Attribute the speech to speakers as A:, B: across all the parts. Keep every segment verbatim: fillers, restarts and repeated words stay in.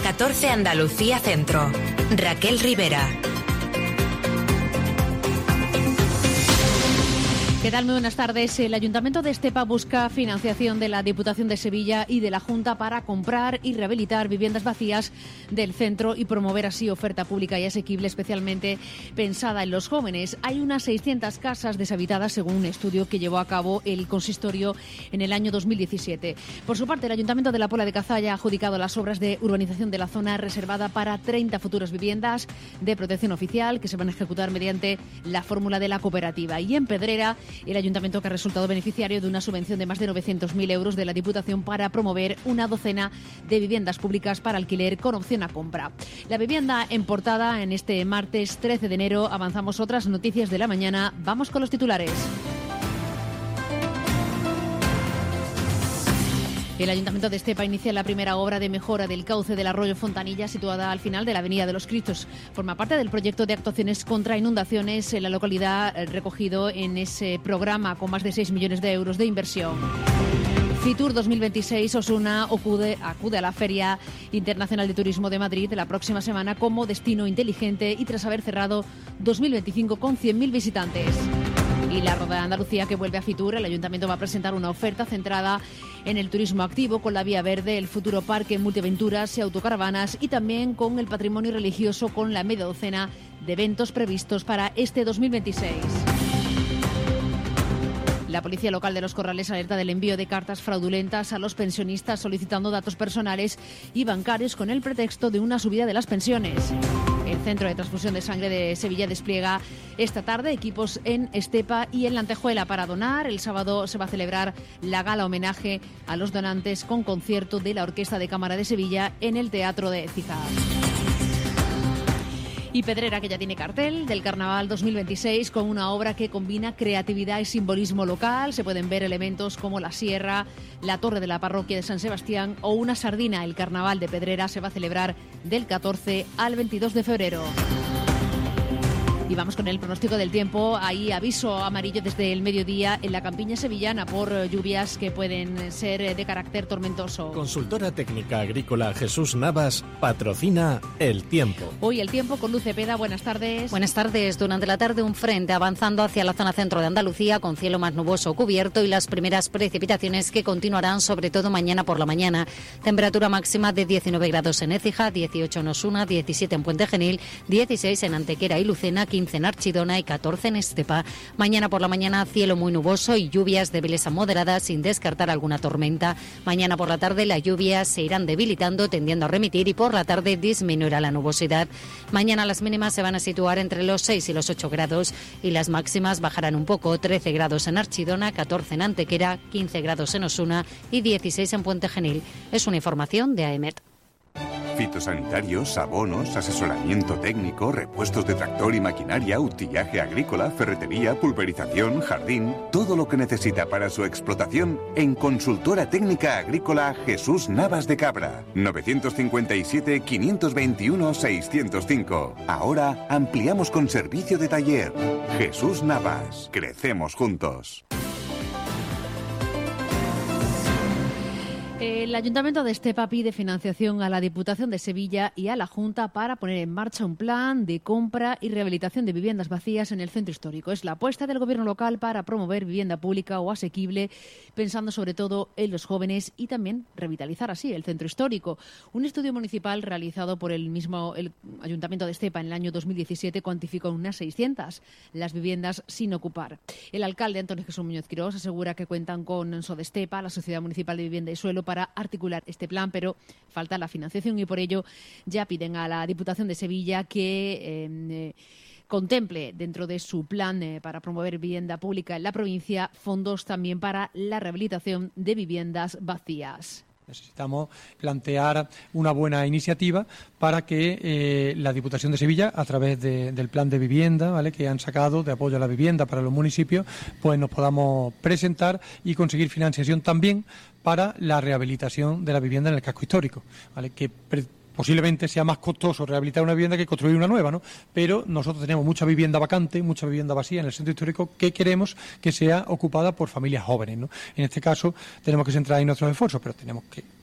A: catorce Andalucía Centro. Raquel Rivera.
B: ¿Qué tal? Muy buenas tardes. El Ayuntamiento de Estepa busca financiación de la Diputación de Sevilla y de la Junta para comprar y rehabilitar viviendas vacías del centro y promover así oferta pública y asequible, especialmente pensada en los jóvenes. Hay unas seiscientas casas deshabitadas, según un estudio que llevó a cabo el consistorio en el año dos mil diecisiete. Por su parte, el Ayuntamiento de La Puebla de Cazalla ha adjudicado las obras de urbanización de la zona reservada para treinta futuras viviendas de protección oficial que se van a ejecutar mediante la fórmula de la cooperativa. Y en Pedrera, el Ayuntamiento, que ha resultado beneficiario de una subvención de más de novecientos mil euros de la Diputación para promover una docena de viviendas públicas para alquiler con opción a compra. La vivienda en portada en este martes trece de enero. Avanzamos otras noticias de la mañana. Vamos con los titulares. El Ayuntamiento de Estepa inicia la primera obra de mejora del cauce del arroyo Fontanilla, situada al final de la Avenida de los Cristos. Forma parte del proyecto de actuaciones contra inundaciones en la localidad, recogido en ese programa con más de seis millones de euros de inversión. Fitur dos mil veintiséis, Osuna acude, acude a la Feria Internacional de Turismo de Madrid la próxima semana como destino inteligente y tras haber cerrado dos mil veinticinco con cien mil visitantes. Y la Roda de Andalucía, que vuelve a Fitur, el Ayuntamiento va a presentar una oferta centrada en el turismo activo con la Vía Verde, el futuro parque multiaventuras y autocaravanas, y también con el patrimonio religioso, con la media docena de eventos previstos para este dos mil veintiséis. La Policía Local de Los Corrales alerta del envío de cartas fraudulentas a los pensionistas solicitando datos personales y bancarios con el pretexto de una subida de las pensiones. El Centro de Transfusión de Sangre de Sevilla despliega esta tarde equipos en Estepa y en Lantejuela para donar. El sábado se va a celebrar la gala homenaje a los donantes con concierto de la Orquesta de Cámara de Sevilla en el Teatro de Écija. Y Pedrera, que ya tiene cartel del Carnaval dos mil veintiséis con una obra que combina creatividad y simbolismo local. Se pueden ver elementos como la sierra, la torre de la parroquia de San Sebastián o una sardina. El Carnaval de Pedrera se va a celebrar del catorce al veintidós de febrero. Y vamos con el pronóstico del tiempo. Hay aviso amarillo desde el mediodía en la campiña sevillana por lluvias que pueden ser de carácter tormentoso.
C: Consultora técnica agrícola Jesús Navas patrocina el tiempo.
B: Hoy el tiempo con Luz Cepeda. Buenas tardes.
D: Buenas tardes. Durante la tarde un frente avanzando hacia la zona centro de Andalucía con cielo más nuboso cubierto y las primeras precipitaciones que continuarán sobre todo mañana por la mañana. Temperatura máxima de diecinueve grados en Écija, dieciocho en Osuna, diecisiete en Puente Genil, dieciséis en Antequera y Lucena, quince en Archidona y catorce en Estepa. Mañana por la mañana cielo muy nuboso y lluvias débiles a moderadas sin descartar alguna tormenta. Mañana por la tarde las lluvias se irán debilitando tendiendo a remitir y por la tarde disminuirá la nubosidad. Mañana las mínimas se van a situar entre los seis y los ocho grados y las máximas bajarán un poco, trece grados en Archidona, catorce en Antequera, quince grados en Osuna y dieciséis en Puente Genil. Es una información de AEMET.
E: Fitosanitarios, abonos, asesoramiento técnico, repuestos de tractor y maquinaria, utillaje agrícola, ferretería, pulverización, jardín... Todo lo que necesita para su explotación en Consultora Técnica Agrícola Jesús Navas de Cabra. novecientos cincuenta y siete, quinientos veintiuno, seiscientos cinco. Ahora ampliamos con servicio de taller. Jesús Navas. Crecemos juntos.
B: El Ayuntamiento de Estepa pide financiación a la Diputación de Sevilla y a la Junta para poner en marcha un plan de compra y rehabilitación de viviendas vacías en el centro histórico. Es la apuesta del Gobierno local para promover vivienda pública o asequible, pensando sobre todo en los jóvenes y también revitalizar así el centro histórico. Un estudio municipal realizado por el mismo el Ayuntamiento de Estepa en el año dos mil diecisiete cuantificó unas seiscientas las viviendas sin ocupar. El alcalde Antonio Jesús Muñoz Quirós asegura que cuentan con Sodestepa, la Sociedad Municipal de Vivienda y Suelo, para articular este plan, pero falta la financiación y por ello ya piden a la Diputación de Sevilla que eh, contemple dentro de su plan eh, para promover vivienda pública en la provincia fondos también para la rehabilitación de viviendas vacías.
F: Necesitamos plantear una buena iniciativa para que eh, la Diputación de Sevilla, a través de, del plan de vivienda, ¿vale?, que han sacado de apoyo a la vivienda para los municipios, pues nos podamos presentar y conseguir financiación también para la rehabilitación de la vivienda en el casco histórico, ¿vale?, que pre- posiblemente sea más costoso rehabilitar una vivienda que construir una nueva, ¿no? Pero nosotros tenemos mucha vivienda vacante, mucha vivienda vacía en el centro histórico que queremos que sea ocupada por familias jóvenes, ¿no? En este caso tenemos que centrar ahí nuestros esfuerzos, pero tenemos que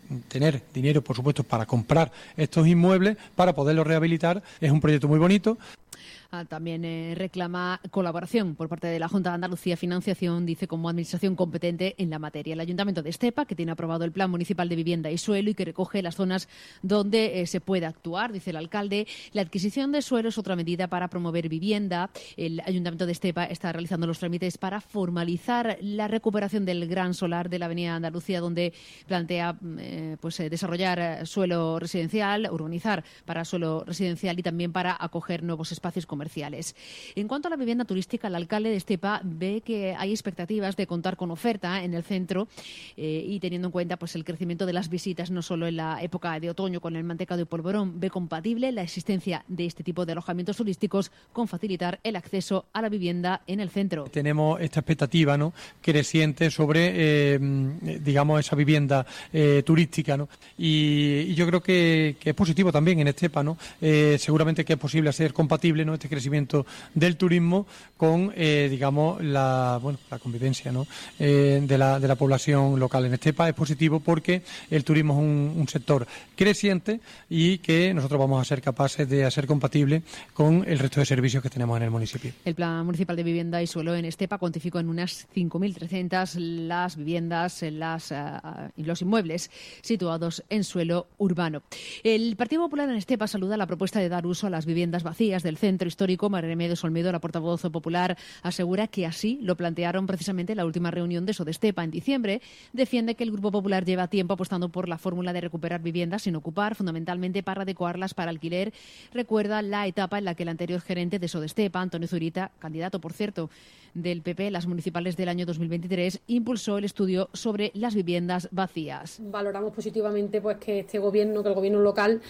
F: tener dinero, por supuesto, para comprar estos inmuebles, para poderlos rehabilitar. Es un proyecto muy bonito.
B: Ah, también eh, reclama colaboración por parte de la Junta de Andalucía Financiación, dice, como administración competente en la materia. El Ayuntamiento de Estepa, que tiene aprobado el Plan Municipal de Vivienda y Suelo y que recoge las zonas donde eh, se puede actuar, dice el alcalde. La adquisición de suelo es otra medida para promover vivienda. El Ayuntamiento de Estepa está realizando los trámites para formalizar la recuperación del gran solar de la Avenida Andalucía, donde plantea eh, pues eh, desarrollar suelo residencial, urbanizar para suelo residencial y también para acoger nuevos espacios comerciales. comerciales. En cuanto a la vivienda turística, el alcalde de Estepa ve que hay expectativas de contar con oferta en el centro eh, y teniendo en cuenta pues el crecimiento de las visitas no solo en la época de otoño con el mantecado y polvorón, ve compatible la existencia de este tipo de alojamientos turísticos con facilitar el acceso a la vivienda en el centro.
F: Tenemos esta expectativa, ¿no?, creciente sobre, eh, digamos, esa vivienda eh, turística, ¿no? Y, y yo creo que, que es positivo también en Estepa, ¿no? Eh, seguramente que es posible hacer compatible, ¿no?, este crecimiento del turismo con, eh, digamos, la, bueno, la convivencia, ¿no?, eh, de, la, de la población local. En Estepa es positivo porque el turismo es un, un sector creciente y que nosotros vamos a ser capaces de hacer compatible con el resto de servicios que tenemos en el municipio.
B: El Plan Municipal de Vivienda y Suelo en Estepa cuantificó en unas cinco mil trescientas las viviendas, las, uh, los inmuebles situados en suelo urbano. El Partido Popular en Estepa saluda la propuesta de dar uso a las viviendas vacías del centro histórico. María Remedios Olmedo, la portavoz popular, asegura que así lo plantearon precisamente en la última reunión de Sodestepa en diciembre. Defiende que el Grupo Popular lleva tiempo apostando por la fórmula de recuperar viviendas sin ocupar, fundamentalmente para adecuarlas para alquiler. Recuerda la etapa en la que el anterior gerente de Sodestepa, Antonio Zurita, candidato, por cierto, del P P, las municipales del año dos mil veintitrés, impulsó el estudio sobre las viviendas vacías.
G: Valoramos positivamente pues que este gobierno, que el gobierno local,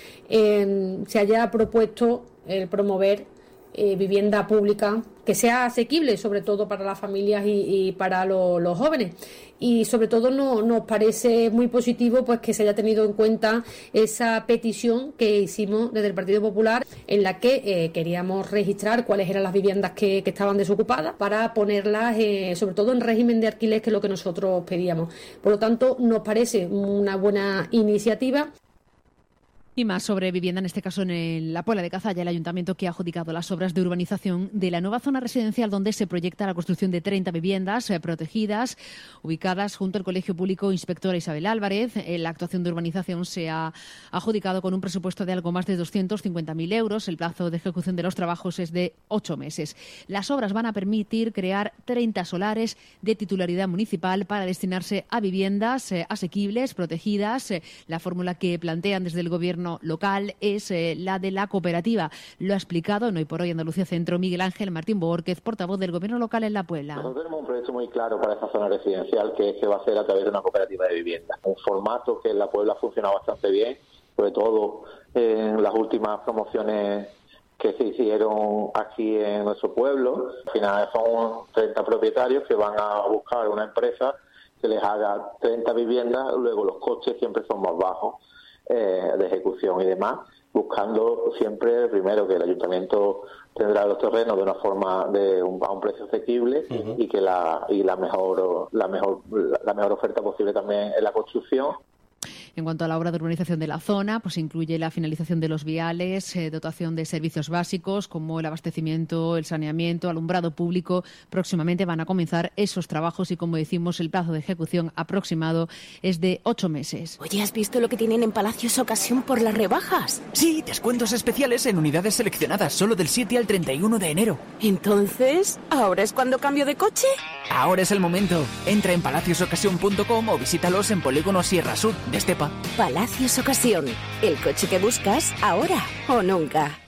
G: eh, se haya propuesto el promover Eh, vivienda pública que sea asequible, sobre todo para las familias y, y para lo, los jóvenes. Y sobre todo no, nos parece muy positivo pues que se haya tenido en cuenta esa petición que hicimos desde el Partido Popular, en la que eh, queríamos registrar cuáles eran las viviendas que, que estaban desocupadas para ponerlas eh, sobre todo en régimen de alquiler, que es lo que nosotros pedíamos. Por lo tanto, nos parece una buena iniciativa.
B: Y más sobre vivienda, en este caso en la Puebla de Cazalla, el ayuntamiento que ha adjudicado las obras de urbanización de la nueva zona residencial donde se proyecta la construcción de treinta viviendas eh, protegidas, ubicadas junto al Colegio Público Inspectora Isabel Álvarez. Eh, la actuación de urbanización se ha adjudicado con un presupuesto de algo más de doscientos cincuenta mil euros. El plazo de ejecución de los trabajos es de ocho meses. Las obras van a permitir crear treinta solares de titularidad municipal para destinarse a viviendas eh, asequibles, protegidas. Eh, la fórmula que plantean desde el Gobierno local es eh, la de la cooperativa. Lo ha explicado en Hoy por Hoy Andalucía Centro Miguel Ángel Martín Bórquez, portavoz del Gobierno local en La Puebla.
H: Nosotros tenemos un proyecto muy claro para esta zona residencial, que se va a hacer a través de una cooperativa de vivienda. Un formato que en La Puebla ha funcionado bastante bien, sobre todo en las últimas promociones que se hicieron aquí en nuestro pueblo. Al final son treinta propietarios que van a buscar una empresa que les haga treinta viviendas, luego los costes siempre son más bajos Eh, de ejecución y demás, buscando siempre, primero, que el ayuntamiento tendrá los terrenos de una forma de un, a un precio asequible, uh-huh. y que la y la mejor la mejor la mejor oferta posible también en la construcción.
B: En cuanto a la obra de urbanización de la zona, pues incluye la finalización de los viales, eh, dotación de servicios básicos como el abastecimiento, el saneamiento, alumbrado público. Próximamente van a comenzar esos trabajos y, como decimos, el plazo de ejecución aproximado es de ocho meses.
I: Oye, ¿has visto lo que tienen en Palacios Ocasión por las rebajas?
J: Sí, descuentos especiales en unidades seleccionadas solo del siete al treinta y uno de enero.
I: Entonces, ¿ahora es cuando cambio de coche?
J: Ahora es el momento. Entra en palacios ocasión punto com o visítalos en Polígono Sierra Sur de Estepa.
I: Palacios Ocasión, el coche que buscas ahora o nunca.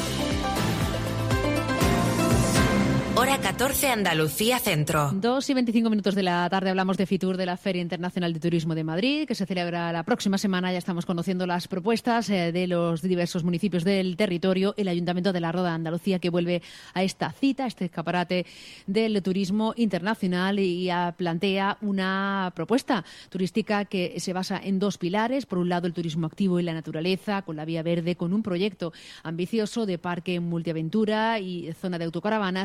A: Hora catorce, Andalucía Centro.
B: Dos y veinticinco minutos de la tarde hablamos de Fitur, de la Feria Internacional de Turismo de Madrid, que se celebra la próxima semana. Ya estamos conociendo las propuestas eh, de los diversos municipios del territorio. El Ayuntamiento de la Roda de Andalucía, que vuelve a esta cita, a este escaparate del turismo internacional, y a, plantea una propuesta turística que se basa en dos pilares. Por un lado, el turismo activo y la naturaleza, con la Vía Verde, con un proyecto ambicioso de parque multiaventura y zona de autocaravanas, y también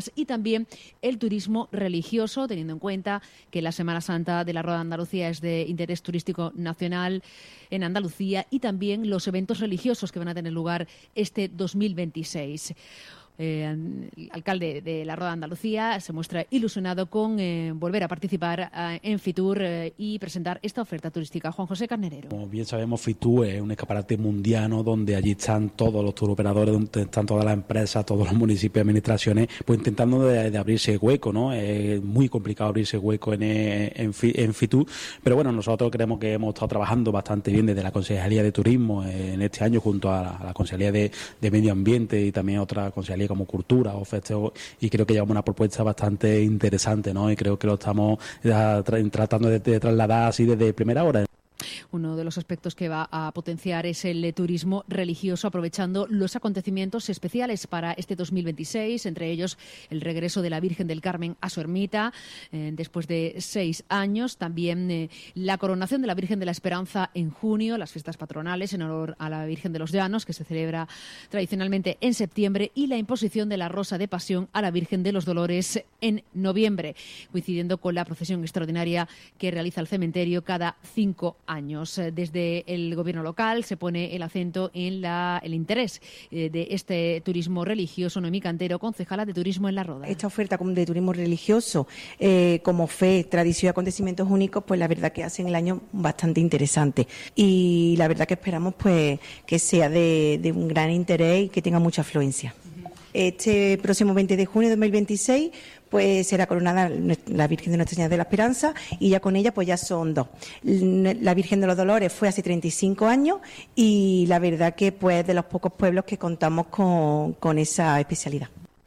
B: también el turismo religioso, teniendo en cuenta que la Semana Santa de la Roda de Andalucía es de interés turístico nacional en Andalucía, y también los eventos religiosos que van a tener lugar este dos mil veintiséis. Eh, el alcalde de la Roda de Andalucía se muestra ilusionado con eh, volver a participar eh, en Fitur eh, y presentar esta oferta turística. Juan José Carnerero.
K: Como bien sabemos, Fitur es un escaparate mundial, ¿no?, donde allí están todos los turoperadores, donde están todas las empresas, todos los municipios y administraciones, pues intentando de, de abrirse hueco, ¿no? Es muy complicado abrirse hueco en, en, en Fitur, pero bueno, nosotros creemos que hemos estado trabajando bastante bien desde la Consejería de Turismo en este año, junto a la, a la Consejería de, de Medio Ambiente y también otra Consejería como Cultura o Festejo, y creo que llevamos una propuesta bastante interesante, ¿no? Y creo que lo estamos ya tra- tratando de, de trasladar así desde primera hora.
B: Uno de los aspectos que va a potenciar es el turismo religioso, aprovechando los acontecimientos especiales para este dos mil veintiséis, entre ellos el regreso de la Virgen del Carmen a su ermita eh, después de seis años, también eh, la coronación de la Virgen de la Esperanza en junio, las fiestas patronales en honor a la Virgen de los Llanos, que se celebra tradicionalmente en septiembre, y la imposición de la Rosa de Pasión a la Virgen de los Dolores en noviembre, coincidiendo con la procesión extraordinaria que realiza el cementerio cada cinco años. Desde el gobierno local se pone el acento en la, el interés eh, de este turismo religioso. Noemí Cantero, concejala de Turismo en La Roda.
L: Esta oferta de turismo religioso, eh, como fe, tradición y acontecimientos únicos, pues la verdad que hacen el año bastante interesante. Y la verdad que esperamos pues que sea de, de un gran interés y que tenga mucha afluencia. Este próximo veinte de junio de dos mil veintiséis pues será coronada la Virgen de Nuestra Señora de la Esperanza, y ya con ella pues ya son dos. La Virgen de los Dolores fue hace treinta y cinco años, y la verdad que pues de los pocos pueblos que contamos con, con esa especialidad.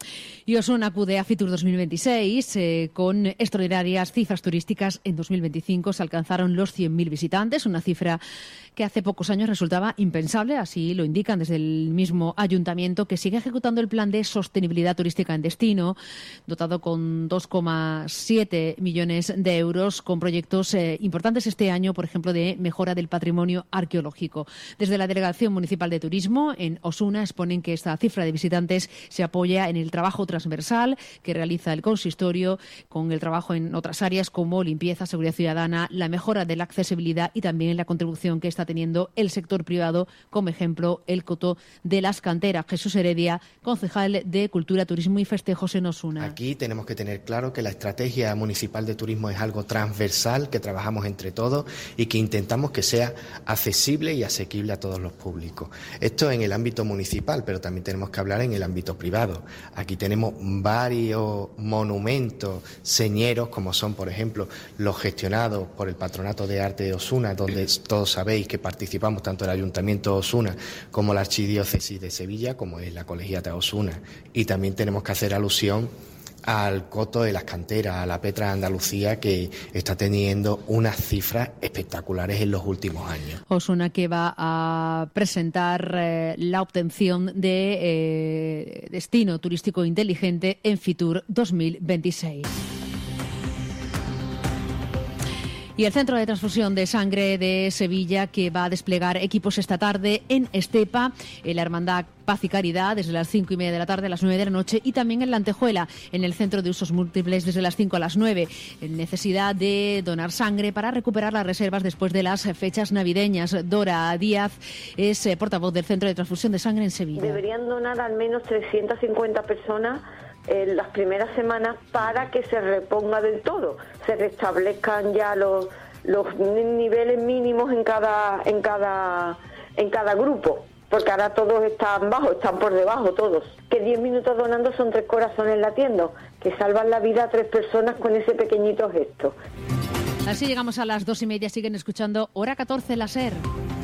B: Y Osuna acude a Fitur dos mil veintiséis eh, con extraordinarias cifras turísticas. En dos mil veinticinco se alcanzaron los cien mil visitantes, una cifra que hace pocos años resultaba impensable, así lo indican desde el mismo ayuntamiento, que sigue ejecutando el plan de sostenibilidad turística en destino, dotado con dos coma siete millones de euros, con proyectos eh, importantes este año, por ejemplo, de mejora del patrimonio arqueológico. Desde la Delegación Municipal de Turismo en Osuna exponen que esta cifra de visitantes se apoya en el trabajo transversal que realiza el consistorio, con el trabajo en otras áreas como limpieza, seguridad ciudadana, la mejora de la accesibilidad y también la contribución que está teniendo el sector privado, como ejemplo el coto de las canteras. Jesús Heredia, concejal de Cultura, Turismo y Festejos en Osuna.
M: Aquí tenemos que tener claro que la estrategia municipal de turismo es algo transversal, que trabajamos entre todos y que intentamos que sea accesible y asequible a todos los públicos. Esto en el ámbito municipal, pero también tenemos que hablar en el ámbito privado. Aquí tenemos varios monumentos señeros, como son, por ejemplo, los gestionados por el Patronato de Arte de Osuna, donde todos sabéis que participamos tanto el Ayuntamiento de Osuna como la Archidiócesis de Sevilla, como es la Colegiata de Osuna. Y también tenemos que hacer alusión al coto de las canteras, a la Petra de Andalucía, que está teniendo unas cifras espectaculares en los últimos años.
B: Osuna, que va a presentar eh, la obtención de eh, destino turístico inteligente en Fitur dos mil veintiséis. Y el Centro de Transfusión de Sangre de Sevilla, que va a desplegar equipos esta tarde en Estepa, en la Hermandad Paz y Caridad, desde las cinco y media de la tarde a las nueve de la noche, y también en La Antejuela, en el Centro de Usos Múltiples, desde las cinco a las nueve. Necesidad de donar sangre para recuperar las reservas después de las fechas navideñas. Dora Díaz es eh, portavoz del Centro de Transfusión de Sangre en Sevilla.
N: Deberían donar al menos trescientas cincuenta personas en las primeras semanas para que se reponga del todo, se restablezcan ya los, los niveles mínimos en cada en cada en cada grupo, porque ahora todos están bajos, están por debajo todos. Que diez minutos donando son tres corazones latiendo, que salvan la vida a tres personas con ese pequeñito gesto.
B: Así llegamos a las dos y media. Siguen escuchando Hora catorce, la SER.